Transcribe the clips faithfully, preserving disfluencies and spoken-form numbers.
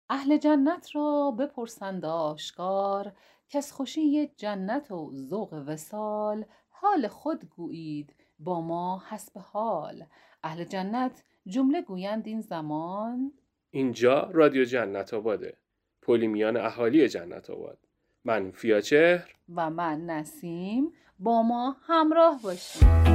اهل جنت را بپرسند آشکار، کز خوشی جنت و ذوق وصال، حال خود گویید با ما حسب حال. اهل جنت جمله گویند این زمان: اینجا رادیو جنت آباده، پلی میان اهالی جنت آباد. من فیاچهر و من نسیم، با ما همراه باشید.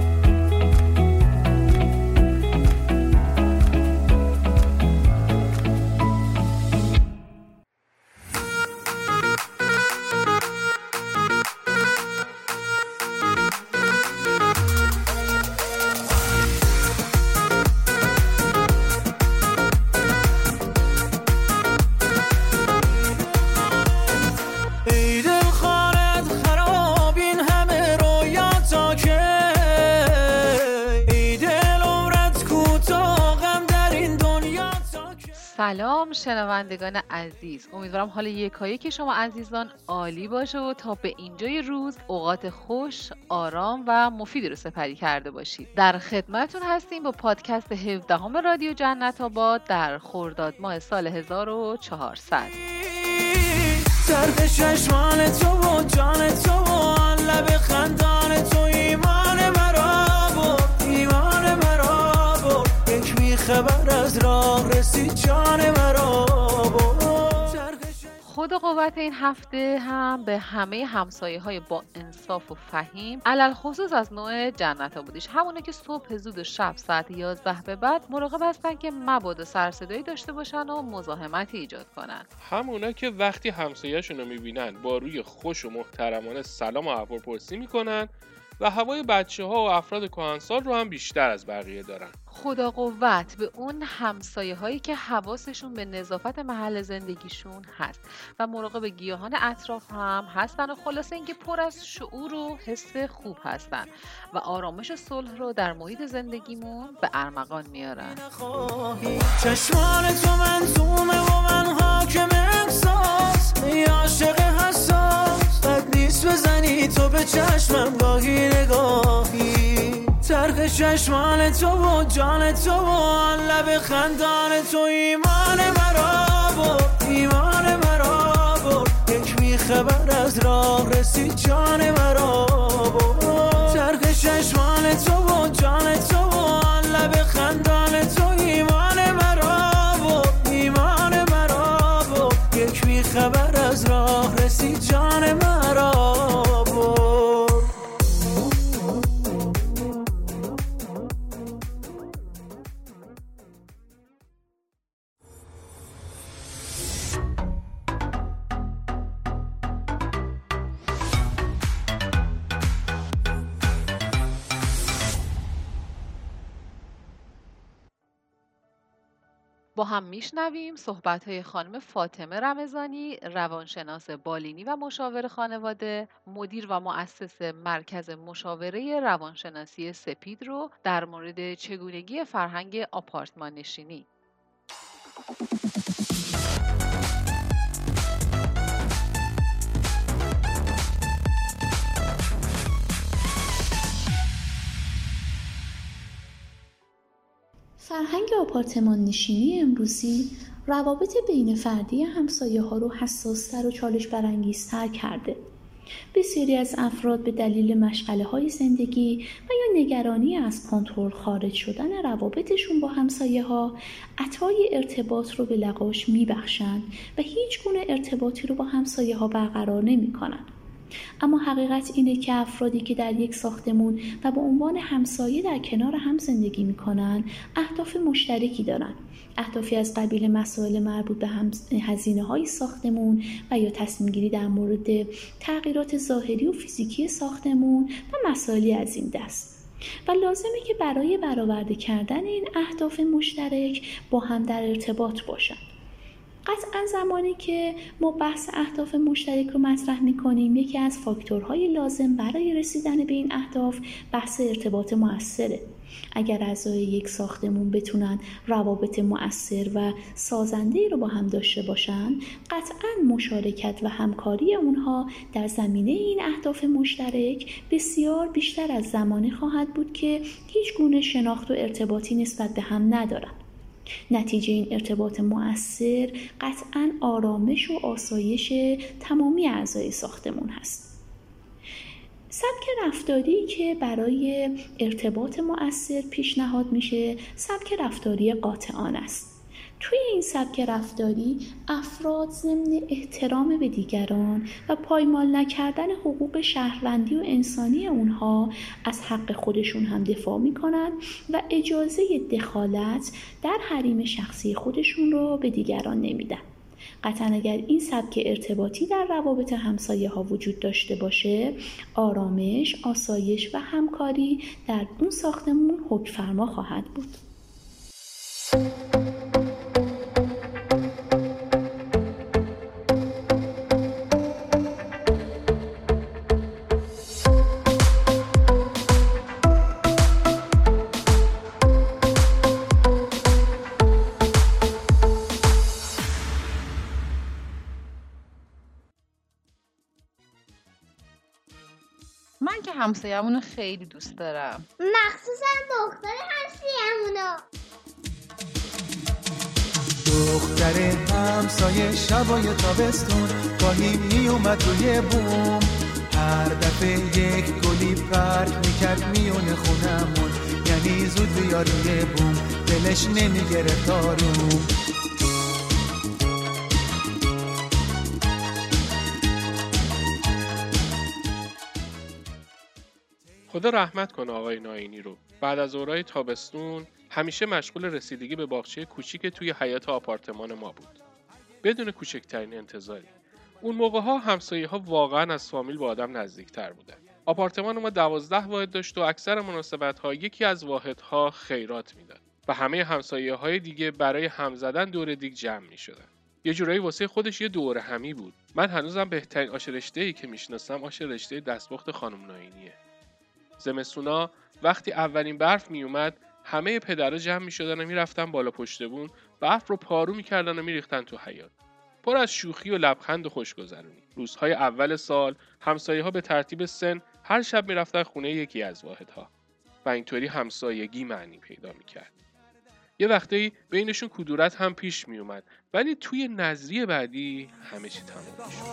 سلام شنوندگان عزیز، امیدوارم حال یکایی که شما عزیزان عالی باشه و تا به اینجای روز اوقات خوش، آرام و مفیدی رو سپری کرده باشید. در خدمتتون هستیم با پادکست هفدهم رادیو جنت آباد در خرداد ماه سال هزار و چهارصد. سرد چشمان تو و جان تو و لب خندان تو ایمان مرا بود، ایمان مرا بود، یک بیخبر از راه رسید جان مرا بود. خود و قوت این هفته هم به همه همسایه های با انصاف و فهیم علل خصوص از نوع جنت آبادیش، همونه که صبح زود و شب ساعت یازده به بعد مراقب هستن که مبادا سرصدایی داشته باشن و مزاحمتی ایجاد کنن. همونا که وقتی همسایه‌شون رو میبینن با روی خوش و محترمانه سلام و احوالپرسی میکنن و هوای بچه ها و افراد کهنسال رو هم بیشتر از بقیه دارن. خدا قوت به اون همسایه هایی که حواسشون به نظافت محل زندگیشون هست و مراقب گیاهان اطراف هم هستن و خلاصه اینکه پر از شعور و حس خوب هستن و آرامش و صلح رو در محیط زندگیمون به ارمغان میارن. چشمان تو منظومه و من حاکم احساس، ای عاشق حساس، بد نیست بزنی تو به چشمم گاهی نگاهی. ترک چشمان تو و جان تو و لب خندان تو ایمان مرا بود، ایمان مرا بود، یک بیخبر از راه رسید جان مرا بود. ترک چشمان تو و جان تو و لب خندان تو ایمان مرا بود، ایمان مرا بود، یک بیخبر از راه رسید جان مرا بود. با هم میشنویم صحبت‌های خانم فاطمه رمضانی، روانشناس بالینی و مشاور خانواده، مدیر و مؤسس مرکز مشاوره روانشناسی سپید رو در مورد چگونگی فرهنگ آپارتمان نشینی. فرهنگ آپارتمان نشینی امروزی روابط بین فردی همسایه ها رو حساس‌تر و چالش برانگیزتر کرده. بسیاری از افراد به دلیل مشغله های زندگی و یا نگرانی از کنترل خارج شدن روابطشون با همسایه ها عطای ارتباط رو به لغاش میبخشند و هیچ گونه ارتباطی رو با همسایه ها برقرار نمی کنند. اما حقیقت اینه که افرادی که در یک ساختمون و به عنوان همسایه در کنار هم زندگی میکنن اهداف مشترکی دارن. اهدافی از قبیل مسائل مربوط به هزینه‌های ساختمون و یا تصمیم گیری در مورد تغییرات ظاهری و فیزیکی ساختمون و مسائلی از این دست. و لازمه که برای برآورده کردن این اهداف مشترک با هم در ارتباط باشن. قطعا زمانی که ما بحث اهداف مشترک رو مطرح می‌کنیم، یکی از فاکتورهای لازم برای رسیدن به این اهداف بحث ارتباط مؤثره. اگر اعضای یک ساختمون بتونن روابط مؤثر و سازنده‌ای رو با هم داشته باشن، قطعا مشارکت و همکاری اونها در زمینه این اهداف مشترک بسیار بیشتر از زمانی خواهد بود که هیچ گونه شناخت و ارتباطی نسبت به هم ندارن. نتیجه این ارتباط مؤثر قطعاً آرامش و آسایش تمامی اعضای ساختمون هست. سبک رفتاری که برای ارتباط مؤثر پیشنهاد میشه سبک رفتاری قاطعانه است. توی این سبک رفتاری افراد ضمن احترام به دیگران و پایمال نکردن حقوق شهروندی و انسانی اونها از حق خودشون هم دفاع میکنن و اجازه دخالت در حریم شخصی خودشون رو به دیگران نمیدن. قطعاً اگر این سبک ارتباطی در روابط همسایه ها وجود داشته باشه، آرامش، آسایش و همکاری در اون ساختمون حکم فرما خواهد بود. من که همسایه‌مون خیلی دوست دارم، مخصوصا دختر همسایه‌مونو. دختر همسایه شبای تابستون گاهی می اومد روی بوم، هر دفعه یک گلی پرک میکرد میونه خونمون، یعنی زود بیا روی بوم دلش نمیگرفت آروم. خدا رحمت کنه آقای ناینی رو. بعد از اورای تابستون همیشه مشغول رسیدگی به باغچه کوچیک توی حیاط آپارتمان ما بود. بدون کوچکترین انتظاری. اون موقع‌ها همسایه‌ها واقعاً از فامیل با آدم نزدیک‌تر بودن. آپارتمان ما دوازده واحد داشت و اکثر مناسبت‌ها یکی از واحدها خیرات میداد و همه همسایه‌های دیگه برای هم زدن دور دیگ جمع می‌شدن. یه جورایی واسه خودش یه دور همی بود. من هنوزم بهترین آش رشته‌ای که میشناسم آش رشته دستپخت خانم ناینیه. زمستونا وقتی اولین برف می اومد همه پدرها جمع می شدن و می رفتن بالا پشت بون، برف رو پارو می کردن و می ریختن تو حیاط. پر از شوخی و لبخند و خوشگذرونی. روزهای اول سال همسایه ها به ترتیب سن هر شب می رفتن خونه یکی از واحدها و اینطوری همسایگی معنی پیدا می کرد. یه وقتی بینشون کدورت هم پیش می اومد، ولی توی نظریه بعدی همه چی تمام می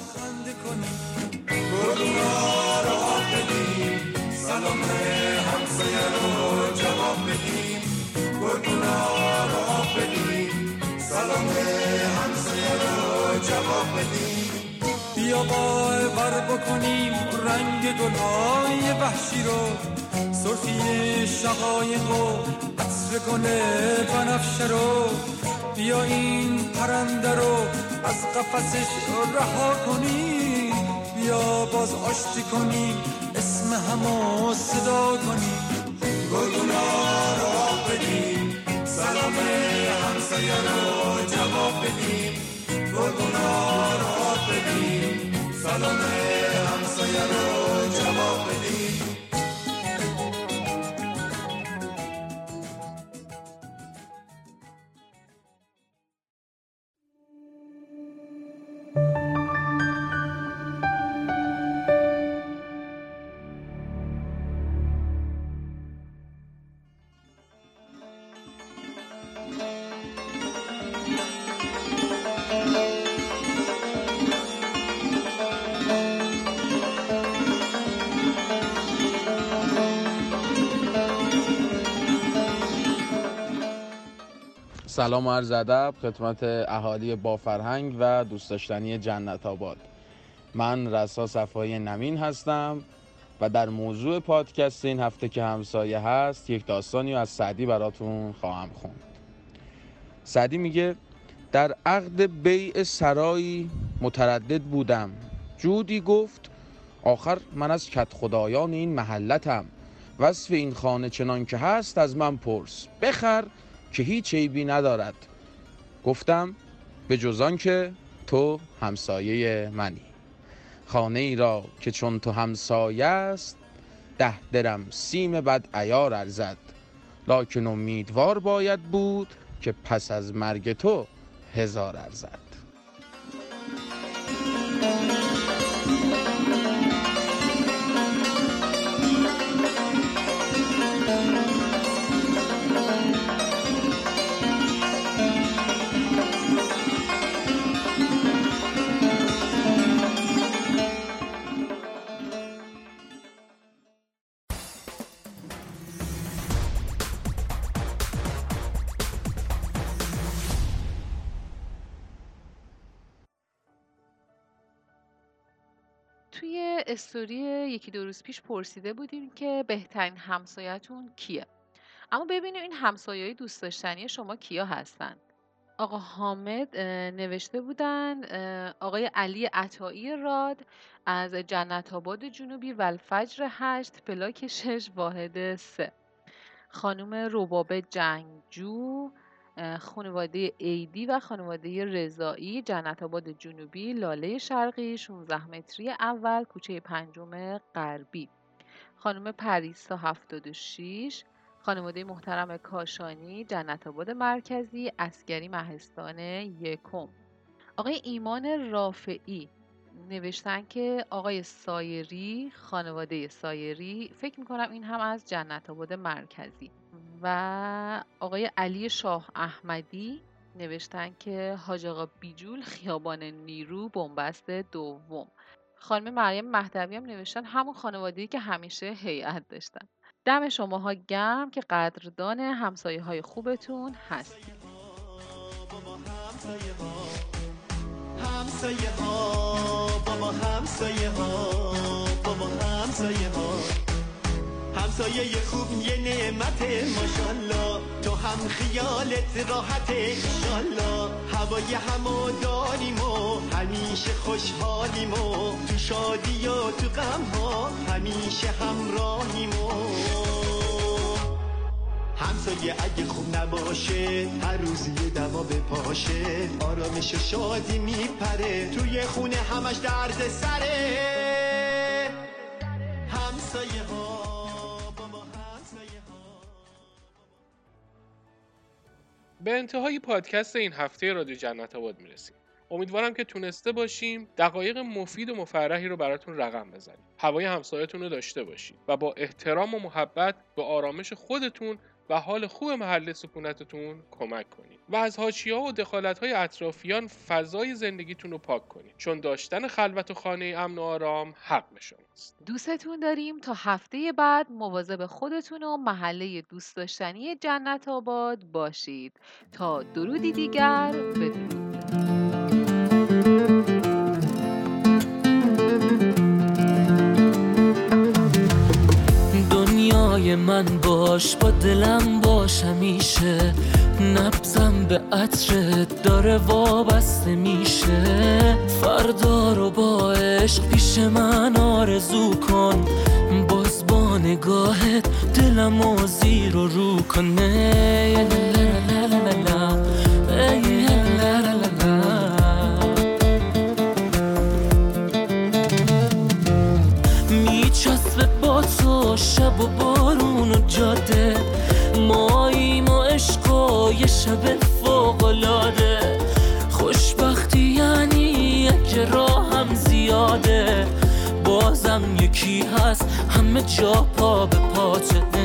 شد. سلام همسایه رو جواب بدیم، گردونا رو آب بدیم، سلام همسایه رو جواب بدیم. بیا باور بکنیم رنگ گلهای وحشی رو، سرخی شقایق و عطر گل بنفشه رو. بیا این پرنده رو از قفسش رها کنیم، بیا باز آشتی کنیم اسم همو صدا کنیم. گلگونا رو آب بدیم، سلام همسایه رو جواب بدیم. گلگونا رو آب بدیم، سلام همسایه رو جواب بدیم. سلام و عرض ادب خدمت اهالی با فرهنگ و دوست داشتنی جنت آباد. من رسا صفایی نمین هستم و در موضوع پادکست این هفته که همسایه هست یک داستانی از سعدی براتون خواهم خوند. سعدی میگه در عقد بیع سرایی متردد بودم، جودی گفت آخر من از کت خدایان این محلتم، وصف این خانه چنان که هست از من پرس، بخر که هیچ عیبی ندارد. گفتم به جز که تو همسایه منی، خانه ای را که چون تو همسایه است، ده درم سیم بد عیار ارزد، لکن امیدوار باید بود که پس از مرگ تو هزار ارزد. استوری یکی دو روز پیش پرسیده بودیم که بهترین همسایه‌تون کیه؟ اما ببینیم این همسایه‌های دوست داشتنی شما کیا هستن. آقا حامد نوشته بودن آقای علی عطایی راد از جنت آباد جنوبی و الفجر هشت پلاک شش واحد سه. خانم ربابه جنگجو، خانواده ایدی و خانواده رضایی جنت آباد جنوبی لاله شرقی شانزده متری اول کوچه پنجم غربی. خانم پریسا هفتاد و شش، خانواده محترم کاشانی جنت آباد مرکزی عسکری مهستان یکم. آقای ایمان رافعی نوشتن که آقای سایری خانواده سایری، فکر میکنم این هم از جنت آباد مرکزی. و آقای علی شاه احمدی نوشتن که حاج آقا بیجول خیابان نیرو بنبست دوم. خانم مریم مهدوی هم نوشتن همون خانواده‌ای که همیشه هیئت داشتن. دم شماها گرم که قدردان همسایه های خوبتون هستید. همسایه ها بابا همسایه ها بابا همسایه ها همسایه خوب یه نعمته ماشالله تو هم خیالت راحته انشالله هوای همو داریم و همیشه خوشحالیم و تو شادی و تو غم ها همیشه همراهیم و همسایه اگه خوب نباشه هر روزی یه دوا بپاشه آرامش و شادی میپره توی خونه همش درد سره همسایه ها بابا همسایه ها. به انتهای پادکست این هفته رادیو جنت آباد میرسیم. امیدوارم که تونسته باشیم دقایق مفید و مفرحی رو براتون رقم بزنیم. هوای همسایه‌تون رو داشته باشید و با احترام و محبت به آرامش خودتون و حال خوب محل سکونتتون کمک کنید و از حاشیه‌ها و دخالت‌های اطرافیان فضای زندگیتون رو پاک کنید، چون داشتن خلوت و خانه امن و آرام حق شماست. دوستتون داریم. تا هفته بعد مواظب خودتون و محله دوست داشتنی جنت آباد باشید. تا درودی دیگر، بدرود. دنیای من باش با دلم باش همیشه نبضم به عطرت داره وابسته میشه فردا رو با عشق پیش من آرزو کن باز با نگاهت دلم و زیر و رو کنه میچسبه با تو شب و بارون و جاده ماییم و عشق و یه شب فوق‌العاده خوشبختی یعنی اگه راهم زیاده بازم یکی هست همه جا پا به پاته